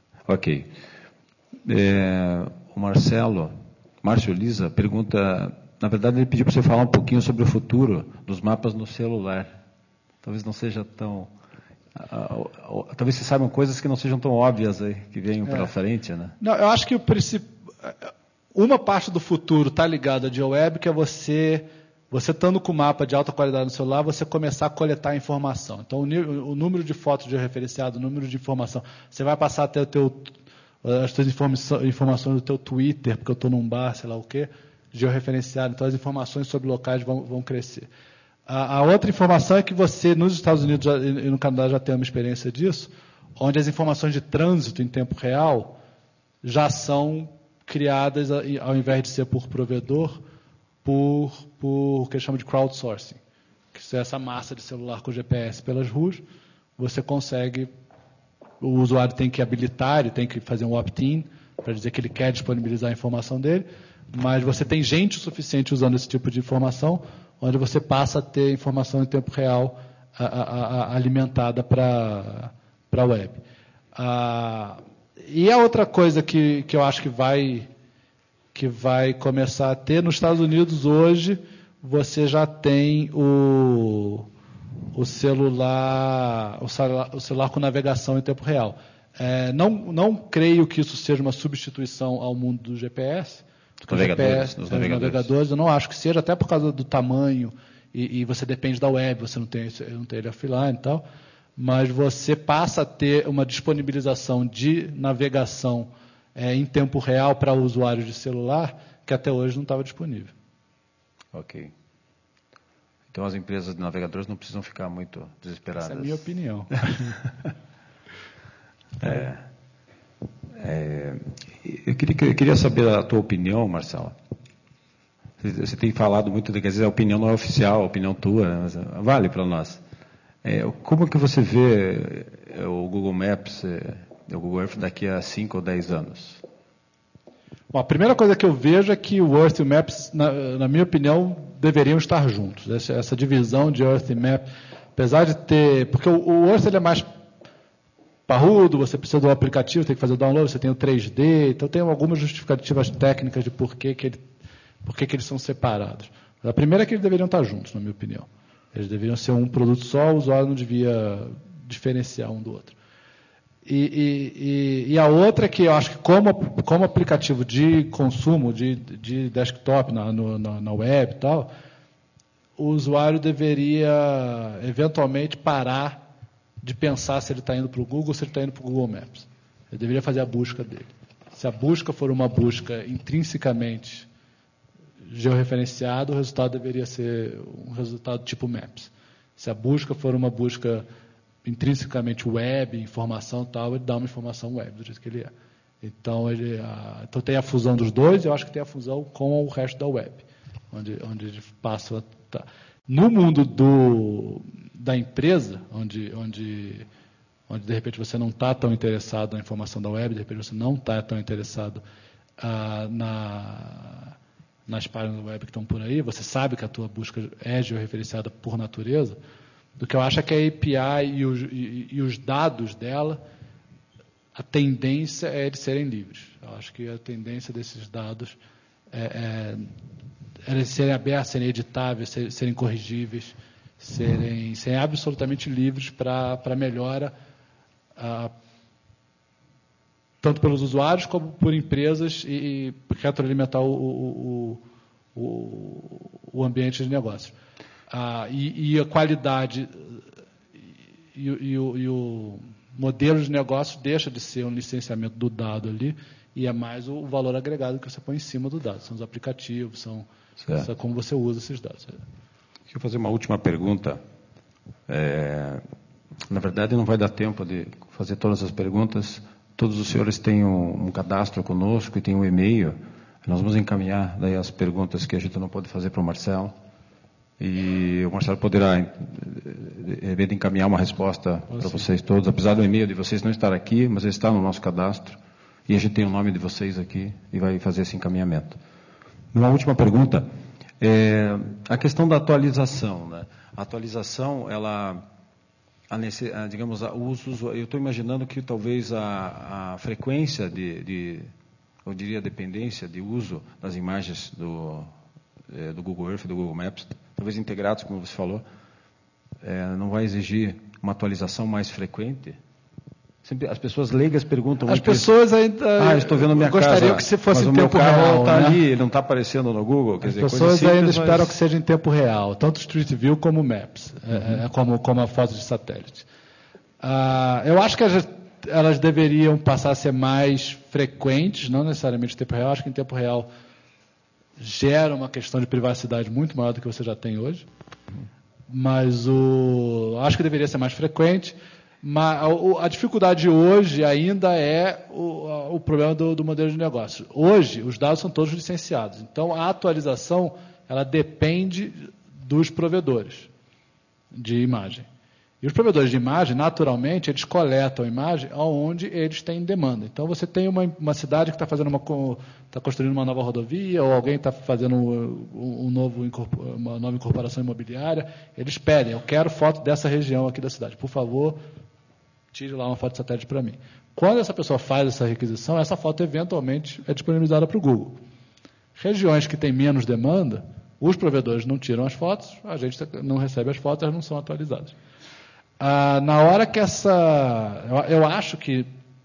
Ok. É... O Marcelo, Márcio Lisa, pergunta na verdade, ele pediu para você falar um pouquinho sobre o futuro dos mapas no celular. Talvez não seja tão... Uh, uh, uh, talvez vocês saibam coisas que não sejam tão óbvias aí, que venham é. pela frente, né? Não, eu acho que o princípio... Uma parte do futuro está ligada à GeoWeb, que é você... Você estando com mapa de alta qualidade no celular, você começar a coletar informação. Então, o, o número de fotos georreferenciado, o número de informação, você vai passar a ter o teu, as suas informações do teu Twitter, porque eu estou num bar, sei lá o quê, georreferenciado. Então, as informações sobre locais vão, vão crescer. A, a outra informação é que você, nos Estados Unidos já, e no Canadá, já tem uma experiência disso, onde as informações de trânsito em tempo real já são criadas, ao invés de ser por provedor, por, por o que eles chamam de crowdsourcing, que é essa massa de celular com G P S pelas ruas, você consegue, o usuário tem que habilitar, ele tem que fazer um opt-in para dizer que ele quer disponibilizar a informação dele, mas você tem gente o suficiente usando esse tipo de informação, onde você passa a ter informação em tempo real a, a, a, alimentada para a web. Ah, e a outra coisa que, que eu acho que vai... que vai começar a ter. Nos Estados Unidos, hoje, você já tem o, o, celular, o, celular, o celular com navegação em tempo real. É, não, não creio que isso seja uma substituição ao mundo do G P S. Dos navegadores, G P S, navegadores. navegadores. Eu não acho que seja, até por causa do tamanho, e, e você depende da web, você não tem, não tem ele offline e tal, mas você passa a ter uma disponibilização de navegação É, em tempo real para usuários de celular, que até hoje não estava disponível. Ok. Então as empresas de navegadores não precisam ficar muito desesperadas. Essa é a minha opinião. é, é, eu, queria, eu queria saber a tua opinião, Marcelo. Você, você tem falado muito, quer dizer, a opinião não é oficial, a opinião tua, né, mas vale para nós. É, como que você vê o Google Maps... É, o Google Earth daqui a cinco ou dez anos? Bom, a primeira coisa que eu vejo é que o Earth e o Maps, na, na minha opinião, deveriam estar juntos. Essa, essa divisão de Earth e Map, apesar de ter... Porque o, o Earth ele é mais parrudo, você precisa do aplicativo, tem que fazer o download, você tem o três D, então tem algumas justificativas técnicas de por que, que, ele, por que, que eles são separados. A primeira é que eles deveriam estar juntos, na minha opinião. Eles deveriam ser um produto só, o usuário não devia diferenciar um do outro. E, e, e a outra é que eu acho que como, como aplicativo de consumo, de, de desktop, na, no, na, na web e tal, o usuário deveria eventualmente parar de pensar se ele está indo para o Google ou se ele está indo para o Google Maps. Ele deveria fazer a busca dele. Se a busca for uma busca intrinsecamente georreferenciada, o resultado deveria ser um resultado tipo Maps. Se a busca for uma busca intrinsecamente web, informação e tal, ele dá uma informação web, do jeito que ele é. Então, ele, a, então tem a fusão dos dois, eu acho que tem a fusão com o resto da web, onde, onde ele passa a... Tá. No mundo do, da empresa, onde, onde, onde de repente você não está tão interessado na informação da web, de repente você não está tão interessado ah, na, nas páginas web que estão por aí, você sabe que a tua busca é georreferenciada por natureza, do que eu acho é que a A P I e os, e, e os dados dela, a tendência é de serem livres. Eu acho que a tendência desses dados é, é, é de serem abertos, serem editáveis, serem, serem corrigíveis, serem, serem absolutamente livres para melhora, ah, tanto pelos usuários como por empresas e, e retroalimentar o, o, o, o ambiente de negócio. Ah, e, e a qualidade e, e, o, e o modelo de negócio deixa de ser um licenciamento do dado ali e é mais o valor agregado que você põe em cima do dado. São os aplicativos, são, são como você usa esses dados. Deixa eu fazer uma última pergunta. É, na verdade, não vai dar tempo de fazer todas as perguntas. Todos os senhores têm um, um cadastro conosco e têm um e-mail. Nós vamos encaminhar daí as perguntas que a gente não pode fazer para o Marcelo. E o Marcelo poderá de encaminhar uma resposta oh, para vocês todos, apesar do e-mail de vocês não estar aqui, mas ele está no nosso cadastro, e a gente tem o nome de vocês aqui, e vai fazer esse encaminhamento. Uma última pergunta, é, a questão da atualização, né? A atualização, ela, a, a, digamos, a, o uso, eu estou imaginando que talvez a, a frequência de, de, eu diria, a dependência de uso das imagens do... é, do Google Earth e do Google Maps, talvez integrados, como você falou, é, não vai exigir uma atualização mais frequente? Sempre, as pessoas leigas perguntam... As pessoas isso. ainda... Ah, estou vendo minha gostariam casa, que se fosse mas em o meu tempo carro real, está né? ali, ele não está aparecendo no Google. Quer As dizer, pessoas simples, ainda mas... esperam que seja em tempo real, tanto Street View como Maps, Uhum. é, como, como a foto de satélite. Ah, eu acho que elas, elas deveriam passar a ser mais frequentes, não necessariamente em tempo real. Acho que em tempo real gera uma questão de privacidade muito maior do que você já tem hoje. Mas o, acho que deveria ser mais frequente. Mas a, a dificuldade hoje ainda é o, o problema do, do modelo de negócio. Hoje, os dados são todos licenciados. Então, a atualização ela depende dos provedores de imagem. E os provedores de imagem, naturalmente, eles coletam a imagem onde eles têm demanda. Então, você tem uma, uma cidade que está fazendo uma, está construindo uma nova rodovia, ou alguém está fazendo um, um novo, uma nova incorporação imobiliária, eles pedem, eu quero foto dessa região aqui da cidade. Por favor, tire lá uma foto de satélite para mim. Quando essa pessoa faz essa requisição, essa foto eventualmente é disponibilizada para o Google. Regiões que têm menos demanda, os provedores não tiram as fotos, a gente não recebe as fotos, elas não são atualizadas. Ah, na hora que essa... Eu, eu acho que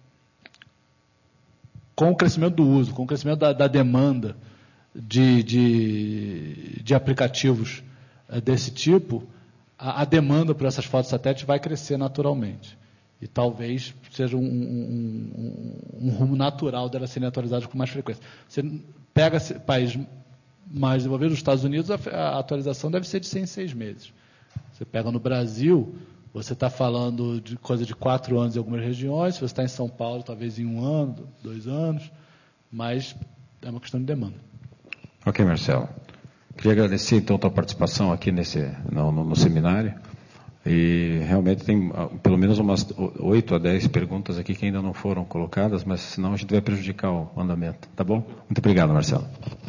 com o crescimento do uso, com o crescimento da, da demanda de, de, de aplicativos eh, desse tipo, a, a demanda por essas fotos satélites vai crescer naturalmente. E talvez seja um, um, um, um rumo natural delas serem atualizadas com mais frequência. Você pega país mais desenvolvido, os Estados Unidos, a, a atualização deve ser de seis em seis meses. Você pega no Brasil, você está falando de coisa de quatro anos em algumas regiões, se você está em São Paulo, talvez em um ano, dois anos, mas é uma questão de demanda. Ok, Marcelo. Queria agradecer, então, a tua participação aqui nesse, no, no, no seminário. E realmente tem pelo menos umas oito a dez perguntas aqui que ainda não foram colocadas, mas senão a gente vai prejudicar o andamento. Tá bom? Muito obrigado, Marcelo.